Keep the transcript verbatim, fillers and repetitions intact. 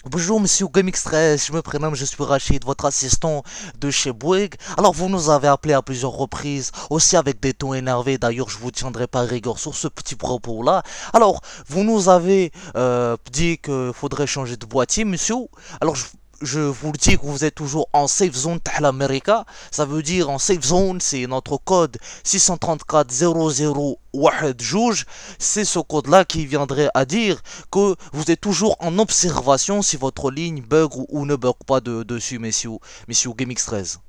Bonjour Monsieur Gamix treize, je me prénomme, je suis Rachid, votre assistant de chez Bouygues. Alors vous nous avez appelé à plusieurs reprises, aussi avec des tons énervés, d'ailleurs je vous tiendrai pas rigueur sur ce petit propos-là. Alors, vous nous avez euh, dit qu'il faudrait changer de boîtier, monsieur. Alors je, je vous le dis que vous êtes toujours en safe zone Tahla America. Ça veut dire en safe zone, c'est notre code six cent trente-quatre zéro zéro واحد جوج. C'est ce code-là qui viendrait à dire que vous êtes toujours en observation si votre ligne bug ou, ou ne bug pas de, dessus, messieurs, messieurs GameX treize.